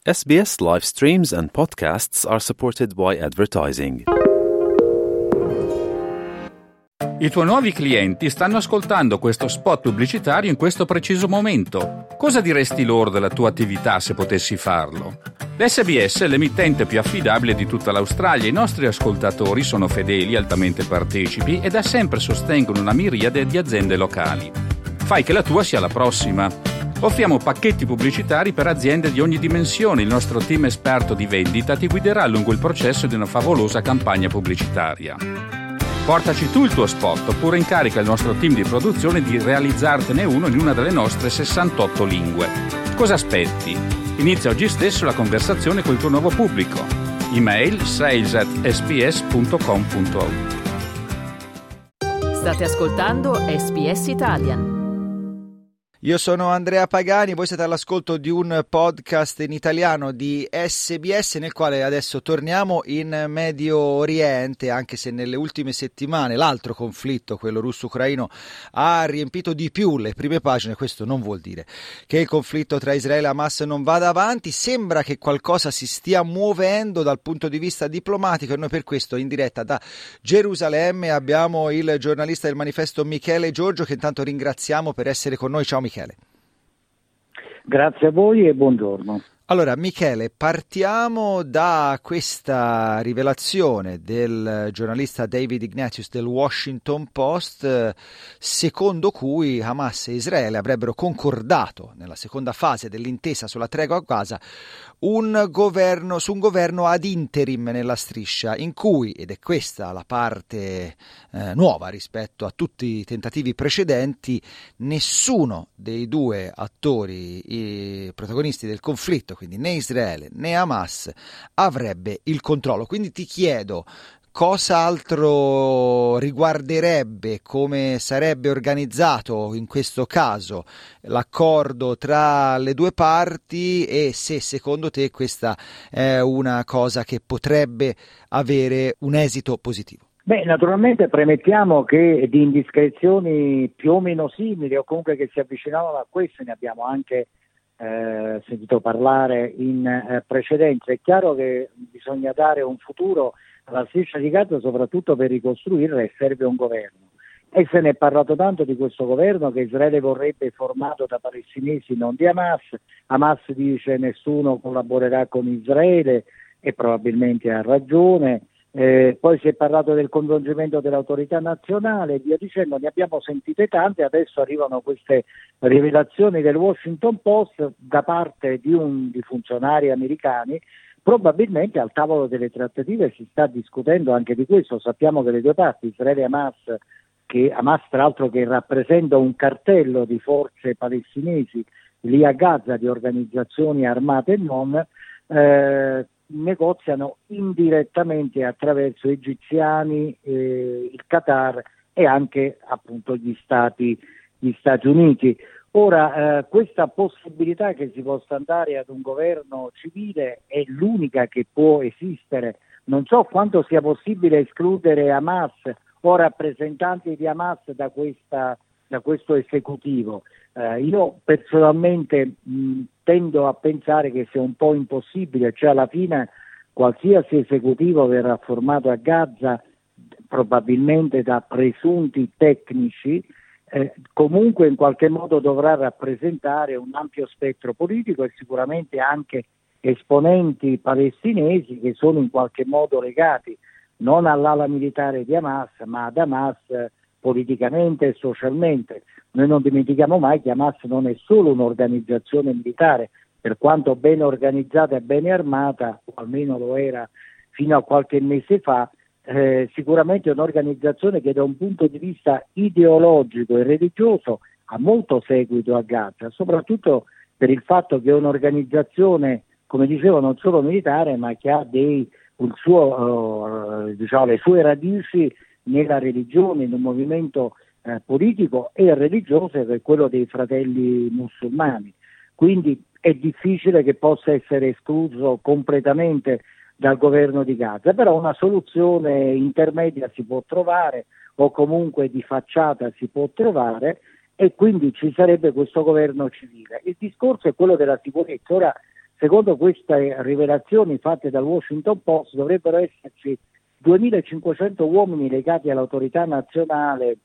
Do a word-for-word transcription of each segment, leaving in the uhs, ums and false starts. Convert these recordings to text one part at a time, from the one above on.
S B S live streams and podcasts are supported by advertising. I tuoi nuovi clienti stanno ascoltando questo spot pubblicitario in questo preciso momento. Cosa diresti loro della tua attività se potessi farlo? L'S B S è l'emittente più affidabile di tutta l'Australia. I nostri ascoltatori sono fedeli, altamente partecipi e da sempre sostengono una miriade di aziende locali. Fai che la tua sia la prossima. Offriamo pacchetti pubblicitari per aziende di ogni dimensione. Il nostro team esperto di vendita ti guiderà lungo il processo di una favolosa campagna pubblicitaria. Portaci tu il tuo spot oppure incarica il nostro team di produzione di realizzartene uno in una delle nostre sessantotto lingue. Cosa aspetti? Inizia oggi stesso la conversazione col tuo nuovo pubblico. Email sales at s b s punto com punto a u. State ascoltando S B S Italian. Io sono Andrea Pagani, voi siete all'ascolto di un podcast in italiano di S B S nel quale adesso torniamo in Medio Oriente, anche se nelle ultime settimane l'altro conflitto, quello russo-ucraino, ha riempito di più le prime pagine. Questo non vuol dire che il conflitto tra Israele e Hamas non vada avanti, sembra che qualcosa si stia muovendo dal punto di vista diplomatico e noi per questo in diretta da Gerusalemme abbiamo il giornalista del Manifesto Michele Giorgio, che intanto ringraziamo per essere con noi. Ciao Michele. Grazie a voi e buongiorno. Allora Michele, partiamo da questa rivelazione del giornalista David Ignatius del Washington Post, secondo cui Hamas e Israele avrebbero concordato nella seconda fase dell'intesa sulla tregua a Gaza un governo su un governo ad interim nella striscia, in cui, ed è questa la parte eh, nuova rispetto a tutti i tentativi precedenti, nessuno dei due attori, i protagonisti del conflitto, quindi né Israele né Hamas, avrebbe il controllo. Quindi ti chiedo cosa altro riguarderebbe, come sarebbe organizzato in questo caso l'accordo tra le due parti e se secondo te questa è una cosa che potrebbe avere un esito positivo. Beh, naturalmente premettiamo che di indiscrezioni più o meno simili o comunque che si avvicinavano a queste ne abbiamo anche eh, sentito parlare in eh, precedenza. È chiaro che bisogna dare un futuro alla striscia di Gaza soprattutto per ricostruirla e serve un governo. E se ne è parlato tanto di questo governo che Israele vorrebbe formato da palestinesi, non di Hamas. Hamas dice nessuno collaborerà con Israele e probabilmente ha ragione. Eh, poi si è parlato del coinvolgimento dell'autorità nazionale e via dicendo, ne abbiamo sentite tante. Adesso arrivano queste rivelazioni del Washington Post da parte di, un, di funzionari americani. Probabilmente al tavolo delle trattative si sta discutendo anche di questo. Sappiamo che le due parti, Israele e Hamas, che Hamas tra l'altro che rappresenta un cartello di forze palestinesi lì a Gaza, di organizzazioni armate e non, eh, negoziano indirettamente attraverso egiziani, eh, il Qatar e anche appunto gli Stati, gli Stati Uniti. Ora, eh, questa possibilità che si possa andare ad un governo civile è l'unica che può esistere. Non so quanto sia possibile escludere Hamas o rappresentanti di Hamas da, questa, da questo esecutivo. Eh, io personalmente mh, tendo a pensare che sia un po' impossibile, cioè alla fine qualsiasi esecutivo verrà formato a Gaza probabilmente da presunti tecnici. Eh, comunque in qualche modo dovrà rappresentare un ampio spettro politico e sicuramente anche esponenti palestinesi che sono in qualche modo legati non all'ala militare di Hamas ma ad Hamas eh, politicamente e socialmente. Noi non dimentichiamo mai che Hamas non è solo un'organizzazione militare, per quanto ben organizzata e ben armata, o almeno lo era fino a qualche mese fa. Eh, sicuramente è un'organizzazione che da un punto di vista ideologico e religioso ha molto seguito a Gaza, soprattutto per il fatto che è un'organizzazione, come dicevo, non solo militare, ma che ha dei, il suo, uh, diciamo, le sue radici nella religione, in un movimento eh, politico e religioso che è quello dei fratelli musulmani. Quindi è difficile che possa essere escluso completamente dal governo di Gaza, però una soluzione intermedia si può trovare o comunque di facciata si può trovare e quindi ci sarebbe questo governo civile. Il discorso è quello della sicurezza. Ora secondo queste rivelazioni fatte dal Washington Post dovrebbero esserci duemilacinquecento uomini legati all'autorità nazionale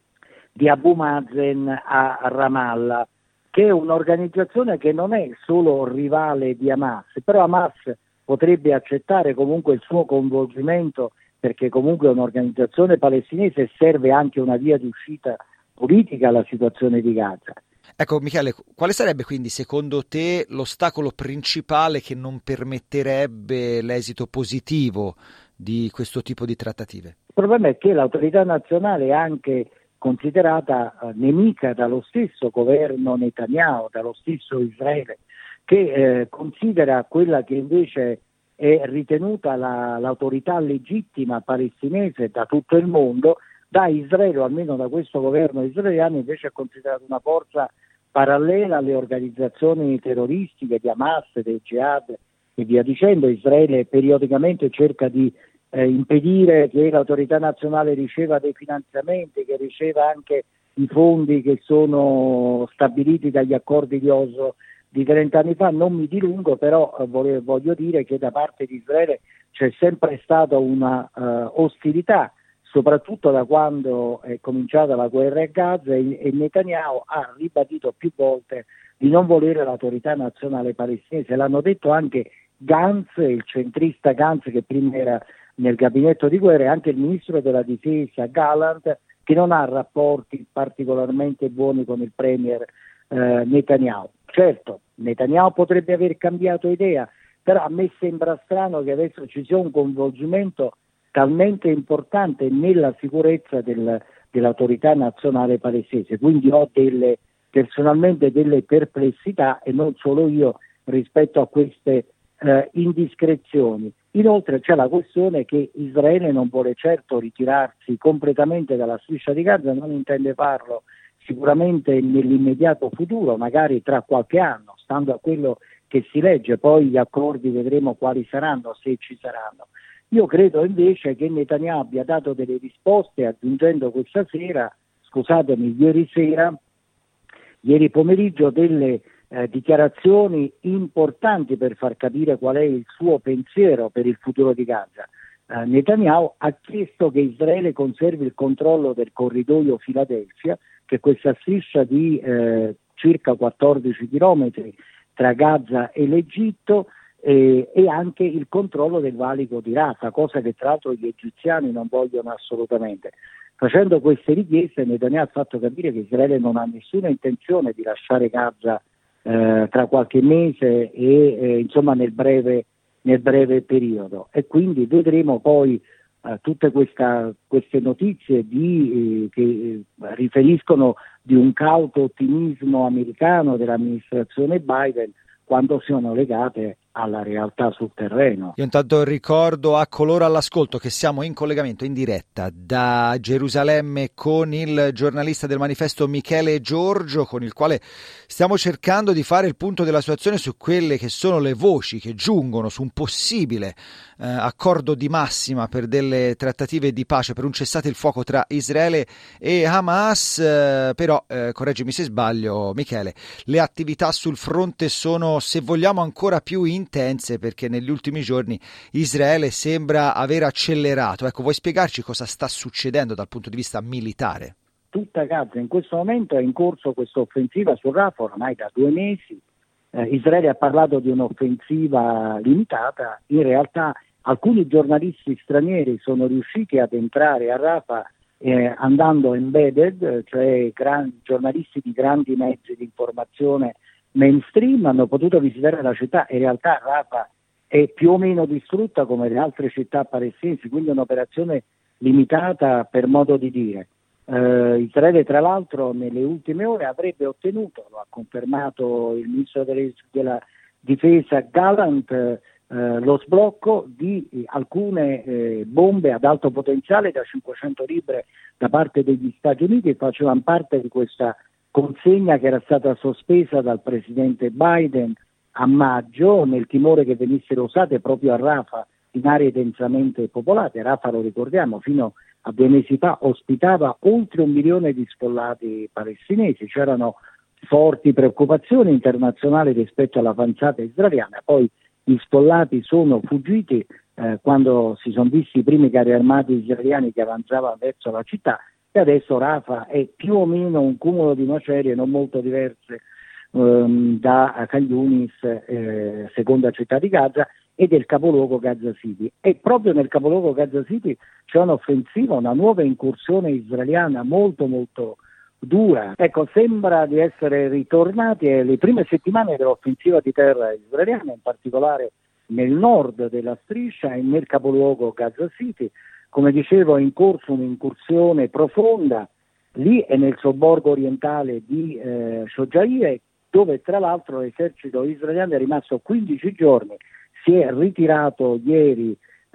di Abu Mazen a Ramallah, che è un'organizzazione che non è solo rivale di Hamas, però Hamas potrebbe accettare comunque il suo coinvolgimento perché comunque è un'organizzazione palestinese e serve anche una via di uscita politica alla situazione di Gaza. Ecco Michele, quale sarebbe quindi secondo te l'ostacolo principale che non permetterebbe l'esito positivo di questo tipo di trattative? Il problema è che l'autorità nazionale è anche considerata eh, nemica dallo stesso governo Netanyahu, dallo stesso Israele, che eh, considera quella che invece è ritenuta la, l'autorità legittima palestinese da tutto il mondo, da Israele, o almeno da questo governo israeliano, invece è considerata una forza parallela alle organizzazioni terroristiche di Hamas, del Jihad e via dicendo. Israele periodicamente cerca di eh, impedire che l'autorità nazionale riceva dei finanziamenti, che riceva anche i fondi che sono stabiliti dagli accordi di Oslo di trenta anni fa. Non mi dilungo, però eh, voglio, voglio dire che da parte di Israele c'è sempre stata una eh, ostilità, soprattutto da quando è cominciata la guerra a Gaza, e, e Netanyahu ha ribadito più volte di non volere l'autorità nazionale palestinese. L'hanno detto anche Gantz, il centrista Gantz che prima era nel gabinetto di guerra, e anche il ministro della difesa Gallant, che non ha rapporti particolarmente buoni con il premier eh, Netanyahu. Certo, Netanyahu potrebbe aver cambiato idea, però a me sembra strano che adesso ci sia un coinvolgimento talmente importante nella sicurezza del, dell'autorità nazionale palestinese. Quindi ho delle, personalmente delle perplessità, e non solo io, rispetto a queste eh, indiscrezioni. Inoltre c'è la questione che Israele non vuole certo ritirarsi completamente dalla striscia di Gaza, non intende farlo sicuramente nell'immediato futuro, magari tra qualche anno, stando a quello che si legge. Poi gli accordi vedremo quali saranno, se ci saranno. Io credo invece che Netanyahu abbia dato delle risposte, aggiungendo questa sera, scusatemi, ieri sera, ieri pomeriggio, delle eh, dichiarazioni importanti per far capire qual è il suo pensiero per il futuro di Gaza. Eh, Netanyahu ha chiesto che Israele conservi il controllo del corridoio Filadelfia, che è questa striscia di eh, circa quattordici chilometri tra Gaza e l'Egitto, E, e anche il controllo del valico di Rafah, cosa che tra l'altro gli egiziani non vogliono assolutamente. Facendo queste richieste, Netanyahu ha fatto capire che Israele non ha nessuna intenzione di lasciare Gaza eh, tra qualche mese e eh, insomma nel breve, nel breve periodo, e quindi vedremo poi eh, tutte questa, queste notizie di, eh, che eh, riferiscono di un cauto ottimismo americano dell'amministrazione Biden, quando sono legate alla realtà sul terreno. Io intanto ricordo a coloro all'ascolto che siamo in collegamento in diretta da Gerusalemme con il giornalista del Manifesto Michele Giorgio, con il quale stiamo cercando di fare il punto della situazione su quelle che sono le voci che giungono su un possibile eh, accordo di massima per delle trattative di pace, per un cessate il fuoco tra Israele e Hamas. Eh, però, eh, correggimi se sbaglio Michele, le attività sul fronte sono, se vogliamo, ancora più intense, perché negli ultimi giorni Israele sembra aver accelerato. Ecco, vuoi spiegarci cosa sta succedendo dal punto di vista militare? Tutta Gaza in questo momento è in corso questa offensiva su Rafah ormai da due mesi. Eh, Israele ha parlato di un'offensiva limitata, in realtà alcuni giornalisti stranieri sono riusciti ad entrare a Rafah eh, andando embedded, cioè gran, giornalisti di grandi mezzi di informazione mainstream, hanno potuto visitare la città. In realtà Rafah è più o meno distrutta come le altre città palestinesi, quindi è un'operazione limitata per modo di dire. Eh, Israele tra l'altro nelle ultime ore avrebbe ottenuto, lo ha confermato il ministro delle, della difesa Gallant, eh, lo sblocco di eh, alcune eh, bombe ad alto potenziale da cinquecento libre da parte degli Stati Uniti, che facevano parte di questa consegna che era stata sospesa dal presidente Biden a maggio, nel timore che venissero usate proprio a Rafah in aree densamente popolate. Rafah, lo ricordiamo, fino a due mesi fa ospitava oltre un milione di sfollati palestinesi, c'erano forti preoccupazioni internazionali rispetto all'avanzata israeliana. Poi gli sfollati sono fuggiti eh, quando si sono visti i primi carri armati israeliani che avanzavano verso la città, e adesso Rafah è più o meno un cumulo di macerie non molto diverse ehm, da Khan Yunis, eh, seconda città di Gaza, e del capoluogo Gaza City. E proprio nel capoluogo Gaza City c'è un'offensiva, una nuova incursione israeliana molto molto dura. Ecco, sembra di essere ritornati alle prime settimane dell'offensiva di terra israeliana, in particolare nel nord della striscia e nel capoluogo Gaza City. Come dicevo, è in corso un'incursione profonda lì e nel sobborgo orientale di eh, Shojair, dove tra l'altro l'esercito israeliano è rimasto quindici giorni, si è ritirato ieri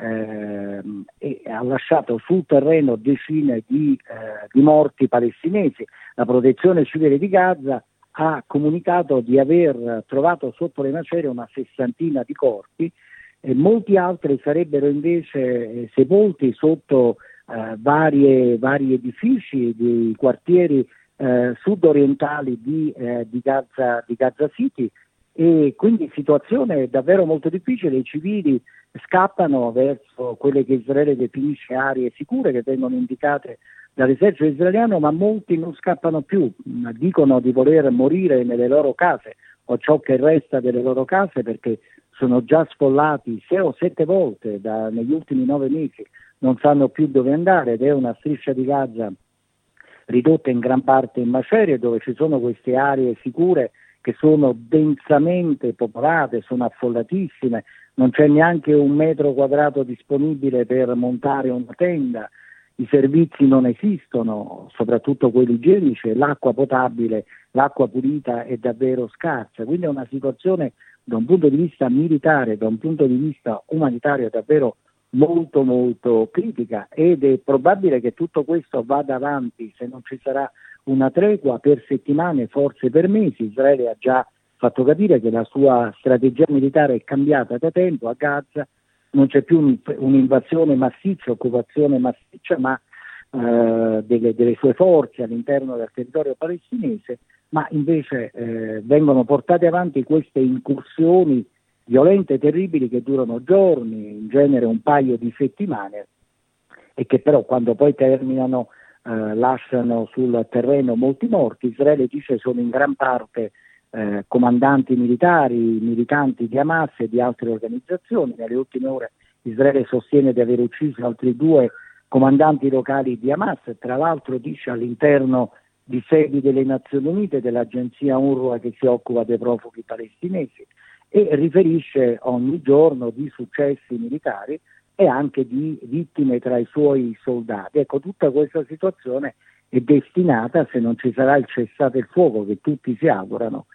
eh, e ha lasciato sul terreno decine di, eh, di morti palestinesi. La protezione civile di Gaza ha comunicato di aver trovato sotto le macerie una sessantina di corpi, e molti altri sarebbero invece eh, sepolti sotto eh, varie, vari edifici di quartieri eh, sud-orientali di, eh, di, Gaza, di Gaza City, e quindi situazione davvero molto difficile. I civili scappano verso quelle che Israele definisce aree sicure, che vengono indicate dall'esercito israeliano, ma molti non scappano più, dicono di voler morire nelle loro case o ciò che resta delle loro case, perché sono già sfollati sei o sette volte da, negli ultimi nove mesi, non sanno più dove andare, ed è una striscia di Gaza ridotta in gran parte in macerie, dove ci sono queste aree sicure che sono densamente popolate, sono affollatissime, non c'è neanche un metro quadrato disponibile per montare una tenda, i servizi non esistono, soprattutto quelli igienici, l'acqua potabile, l'acqua pulita è davvero scarsa, quindi è una situazione da un punto di vista militare, da un punto di vista umanitario davvero molto molto critica, ed è probabile che tutto questo vada avanti, se non ci sarà una tregua, per settimane, forse per mesi. Israele ha già fatto capire che la sua strategia militare è cambiata da tempo. A Gaza non c'è più un, un'invasione massiccia, occupazione massiccia, ma eh, delle, delle sue forze all'interno del territorio palestinese, ma invece eh, vengono portate avanti queste incursioni violente e terribili che durano giorni, in genere un paio di settimane, e che però quando poi terminano eh, lasciano sul terreno molti morti. Israele dice sono in gran parte eh, comandanti militari, militanti di Hamas e di altre organizzazioni. Nelle ultime ore Israele sostiene di aver ucciso altri due comandanti locali di Hamas, tra l'altro dice all'interno di sedi delle Nazioni Unite, dell'agenzia UNRWA che si occupa dei profughi palestinesi, e riferisce ogni giorno di successi militari e anche di vittime tra i suoi soldati. Ecco, tutta questa situazione è destinata, se non ci sarà il cessate il fuoco che tutti si augurano,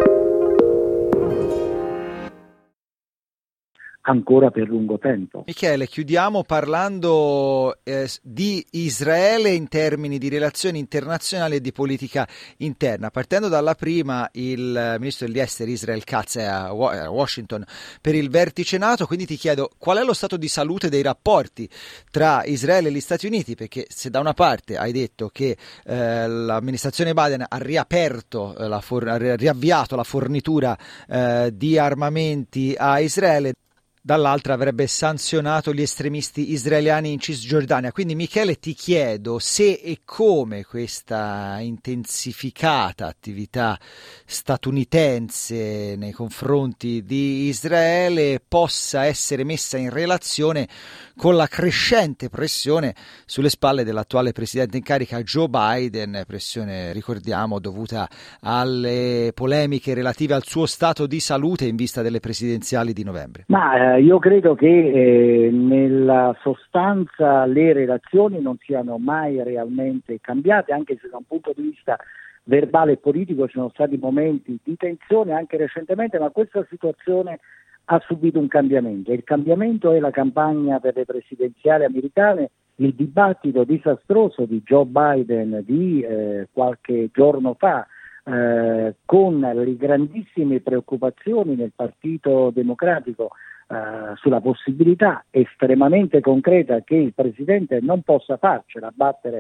ancora per lungo tempo. Michele, chiudiamo parlando eh, di Israele in termini di relazioni internazionali e di politica interna. Partendo dalla prima, il ministro degli esteri Israel Katz è a Washington per il vertice NATO, quindi ti chiedo qual è lo stato di salute dei rapporti tra Israele e gli Stati Uniti, perché se da una parte hai detto che eh, l'amministrazione Biden ha riaperto, eh, la for- ha riavviato la fornitura eh, di armamenti a Israele, dall'altra avrebbe sanzionato gli estremisti israeliani in Cisgiordania. Quindi Michele, ti chiedo se e come questa intensificata attività statunitense nei confronti di Israele possa essere messa in relazione con la crescente pressione sulle spalle dell'attuale presidente in carica Joe Biden, pressione, ricordiamo, dovuta alle polemiche relative al suo stato di salute in vista delle presidenziali di novembre. Ma eh, io credo che eh, nella sostanza le relazioni non siano mai realmente cambiate, anche se da un punto di vista verbale e politico ci sono stati momenti di tensione anche recentemente, ma questa situazione ha subito un cambiamento. Il cambiamento è la campagna per le presidenziali americane, il dibattito disastroso di Joe Biden di eh, qualche giorno fa, eh, con le grandissime preoccupazioni nel Partito Democratico eh, sulla possibilità estremamente concreta che il Presidente non possa farcela battere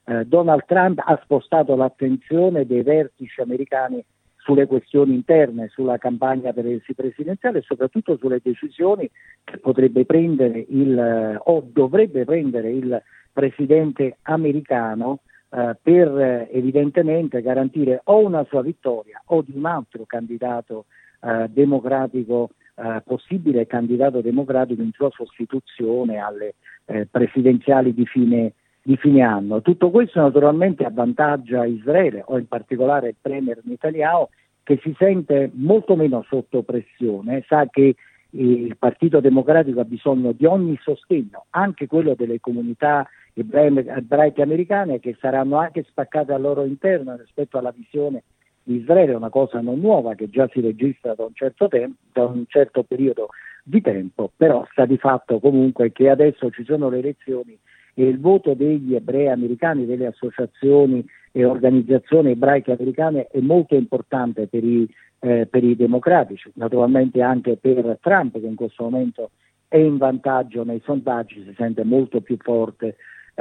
eh, Donald Trump ha spostato l'attenzione dei vertici americani sulle questioni interne, sulla campagna per il presidenziale e soprattutto sulle decisioni che potrebbe prendere il o dovrebbe prendere il presidente americano eh, per eh, evidentemente garantire o una sua vittoria o di un altro candidato eh, democratico, eh, possibile candidato democratico in sua sostituzione alle eh, presidenziali di fine di fine anno. Tutto questo naturalmente avvantaggia Israele, o in particolare il premier Netanyahu, che si sente molto meno sotto pressione, sa che il Partito Democratico ha bisogno di ogni sostegno, anche quello delle comunità ebraiche americane, che saranno anche spaccate al loro interno rispetto alla visione di Israele, una cosa non nuova che già si registra da un certo tempo, da un certo periodo di tempo, però sta di fatto comunque che adesso ci sono le elezioni e il voto degli ebrei americani, delle associazioni e organizzazioni ebraiche americane è molto importante per i, eh, per i democratici, naturalmente anche per Trump, che in questo momento è in vantaggio nei sondaggi, si sente molto più forte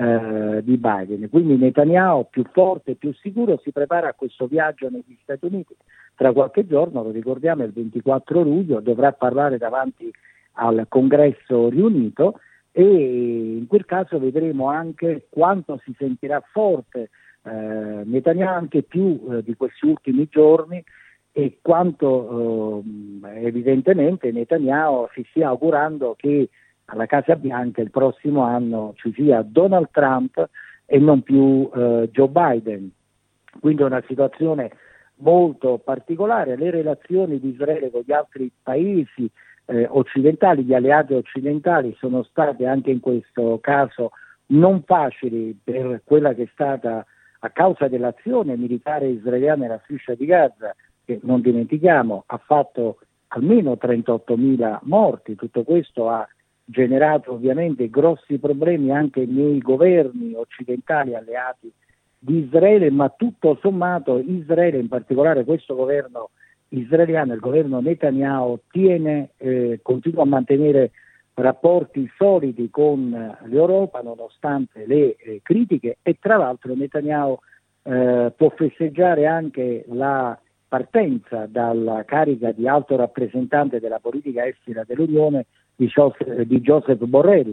eh, di Biden. Quindi Netanyahu, più forte e più sicuro, si prepara a questo viaggio negli Stati Uniti. Tra qualche giorno, lo ricordiamo, il ventiquattro luglio dovrà parlare davanti al Congresso riunito, e in quel caso vedremo anche quanto si sentirà forte eh, Netanyahu, anche più eh, di questi ultimi giorni, e quanto eh, evidentemente Netanyahu si stia augurando che alla Casa Bianca il prossimo anno ci sia Donald Trump e non più eh, Joe Biden. Quindi è una situazione molto particolare. Le relazioni di Israele con gli altri paesi Eh, occidentali, gli alleati occidentali, sono state anche in questo caso non facili per quella che è stata, a causa dell'azione militare israeliana nella striscia di Gaza, che non dimentichiamo ha fatto almeno trentottomila morti. Tutto questo ha generato ovviamente grossi problemi anche nei governi occidentali alleati di Israele, ma tutto sommato Israele, in particolare questo governo israeliano, il governo Netanyahu, tiene, eh, continua a mantenere rapporti solidi con l'Europa nonostante le eh, critiche, e tra l'altro Netanyahu eh, può festeggiare anche la partenza dalla carica di alto rappresentante della politica estera dell'Unione di Joseph, di Joseph Borrell,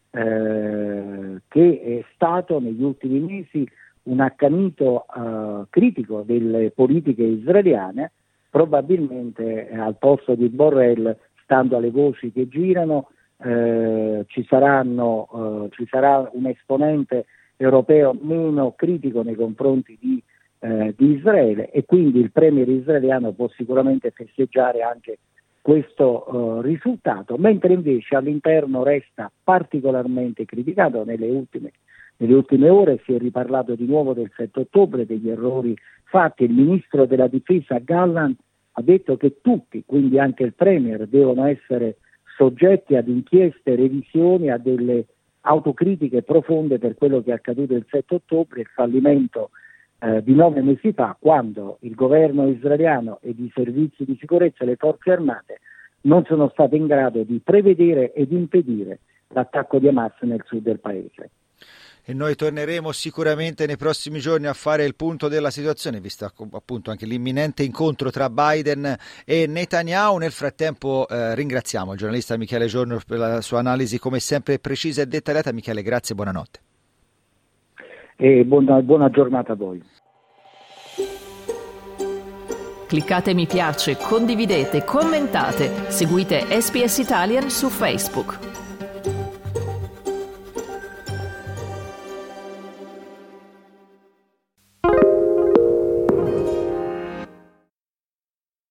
eh, che è stato negli ultimi mesi un accanito eh, critico delle politiche israeliane. Probabilmente eh, al posto di Borrell, stando alle voci che girano, eh, ci saranno, eh, ci sarà un esponente europeo meno critico nei confronti di, eh, di Israele, e quindi il premier israeliano può sicuramente festeggiare anche questo eh, risultato, mentre invece all'interno resta particolarmente criticato. Nelle ultime, nelle ultime ore si è riparlato di nuovo del sette ottobre, degli errori fatti. Il ministro della difesa Gallant ha detto che tutti, quindi anche il premier, devono essere soggetti ad inchieste, revisioni, a delle autocritiche profonde per quello che è accaduto il sette ottobre, il fallimento eh, di nove mesi fa, quando il governo israeliano ed i servizi di sicurezza e le forze armate non sono stati in grado di prevedere ed impedire l'attacco di Hamas nel sud del paese. E noi torneremo sicuramente nei prossimi giorni a fare il punto della situazione, visto appunto anche l'imminente incontro tra Biden e Netanyahu. Nel frattempo eh, ringraziamo il giornalista Michele Giorno per la sua analisi come sempre precisa e dettagliata. Michele, grazie e buonanotte. E buona, buona giornata a voi. Cliccate mi piace, condividete, commentate, seguite S B S Italian su Facebook.